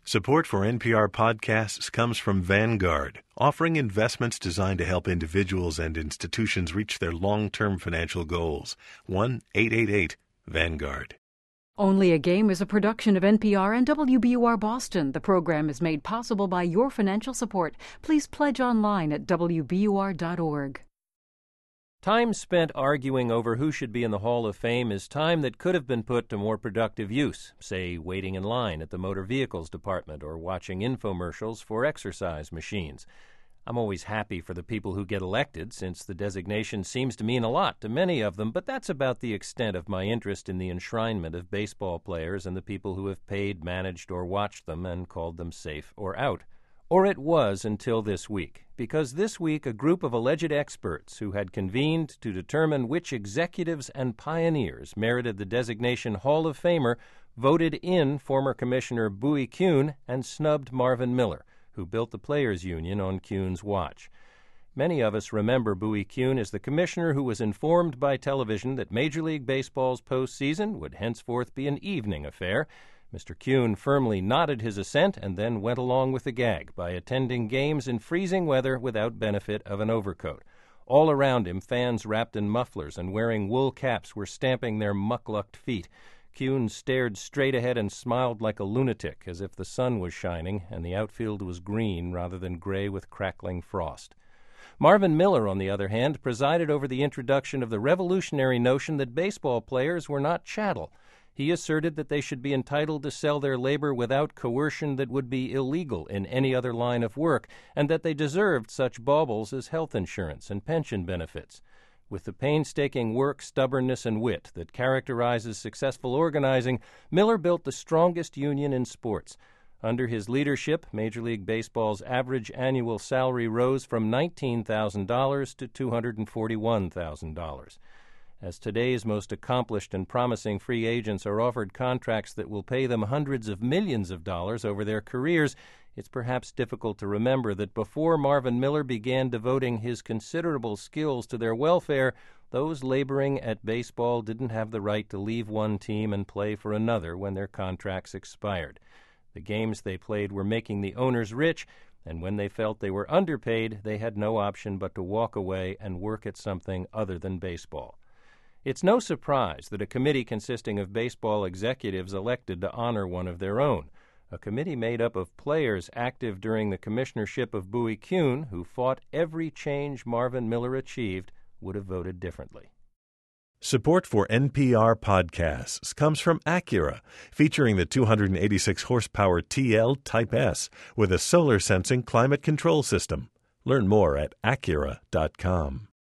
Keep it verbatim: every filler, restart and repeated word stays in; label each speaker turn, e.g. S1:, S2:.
S1: Support for N P R podcasts comes from Vanguard, offering investments designed to help individuals and institutions reach their long-term financial goals. one eight eight eight Vanguard.
S2: Only a Game is a production of N P R and W B U R Boston. The program is made possible by your financial support. Please pledge online at W B U R dot org.
S3: Time spent arguing over who should be in the Hall of Fame is time that could have been put to more productive use, say waiting in line at the Motor Vehicles Department or watching infomercials for exercise machines. I'm always happy for the people who get elected, since the designation seems to mean a lot to many of them, but that's about the extent of my interest in the enshrinement of baseball players and the people who have paid, managed, or watched them and called them safe or out. Or it was until this week, because this week a group of alleged experts who had convened to determine which executives and pioneers merited the designation Hall of Famer voted in former Commissioner Bowie Kuhn and snubbed Marvin Miller, who built the Players Union on Kuhn's watch. Many of us remember Bowie Kuhn as the commissioner who was informed by television that Major League Baseball's postseason would henceforth be an evening affair. Mister Kuhn firmly nodded his assent and then went along with the gag by attending games in freezing weather without benefit of an overcoat. All around him, fans wrapped in mufflers and wearing wool caps were stamping their mucklucked feet. Kuhn stared straight ahead and smiled like a lunatic, as if the sun was shining and the outfield was green rather than gray with crackling frost. Marvin Miller, on the other hand, presided over the introduction of the revolutionary notion that baseball players were not chattel. He asserted that they should be entitled to sell their labor without coercion that would be illegal in any other line of work, and that they deserved such baubles as health insurance and pension benefits. With the painstaking work, stubbornness, and wit that characterizes successful organizing, Miller built the strongest union in sports. Under his leadership, Major League Baseball's average annual salary rose from nineteen thousand dollars to two hundred forty-one thousand dollars. As today's most accomplished and promising free agents are offered contracts that will pay them hundreds of millions of dollars over their careers, it's perhaps difficult to remember that before Marvin Miller began devoting his considerable skills to their welfare, those laboring at baseball didn't have the right to leave one team and play for another when their contracts expired. The games they played were making the owners rich, and when they felt they were underpaid, they had no option but to walk away and work at something other than baseball. It's no surprise that a committee consisting of baseball executives elected to honor one of their own, a committee made up of players active during the commissionership of Bowie Kuhn, who fought every change Marvin Miller achieved, would have voted differently.
S1: Support for N P R podcasts comes from Acura, featuring the two hundred eighty-six horsepower T L Type S with a solar-sensing climate control system. Learn more at Acura dot com.